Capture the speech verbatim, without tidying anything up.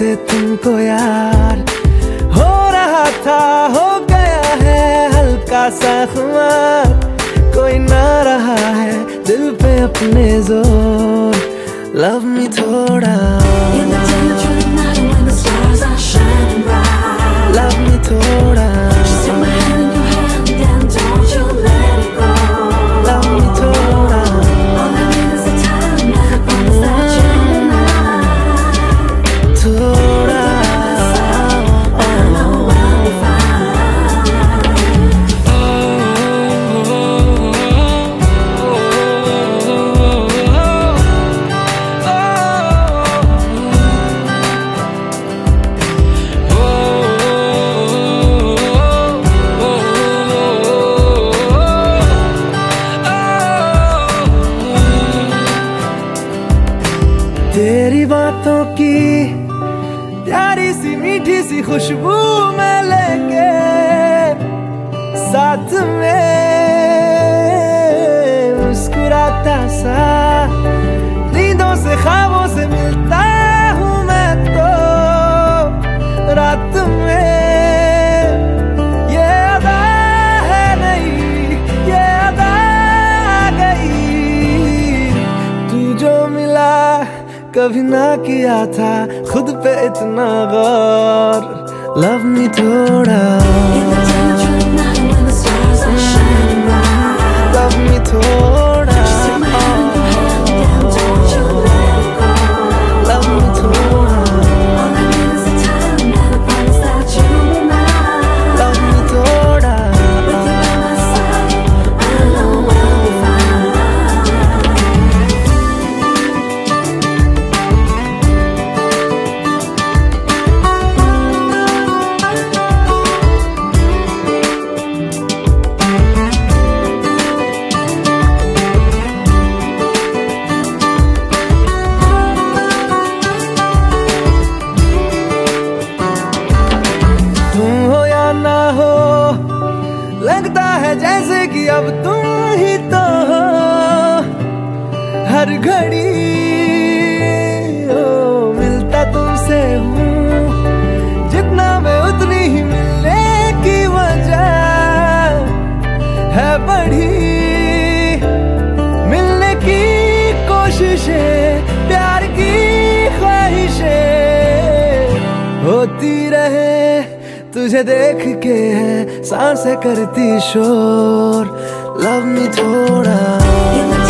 से तुमको यार, हो रहा था हो गया है हल्का सा खुमार, कोई ना रहा है दिल पे अपने जोर, लव मी थोड़ा, love me थोड़ा, just take my hand in your hand and don't you let it go, love me थोड़ा, all I need is the time and I promise that you'll be mine, थोड़ा, I know I'll be तेरी बातों की प्यारी सी मीठी सी खुशबू मैं लेके साथ में मुस्कुराता सा, नींदों से ख्वाबों से मिलता हूँ मैं तो रात में, ये अदा है नहीं ये अदा आ गई, तू जो मिला कभी ना किया था खुद पे इतना गौर, लव मी थोड़ा, लव मी थोड़ा, लव मी थोड़ा, लव मी थोड़ा, लगता है जैसे कि अब तुम ही तो हो हर घड़ी, ओ मिलता तुमसे हूँ जितना मैं उतनी ही मिलने की वजह है बढ़ी, मिलने की कोशिशें प्यार की ख्वाहिशें होती रहे, तुझे देख के है सांसें करती शोर, लव मी थोड़ा।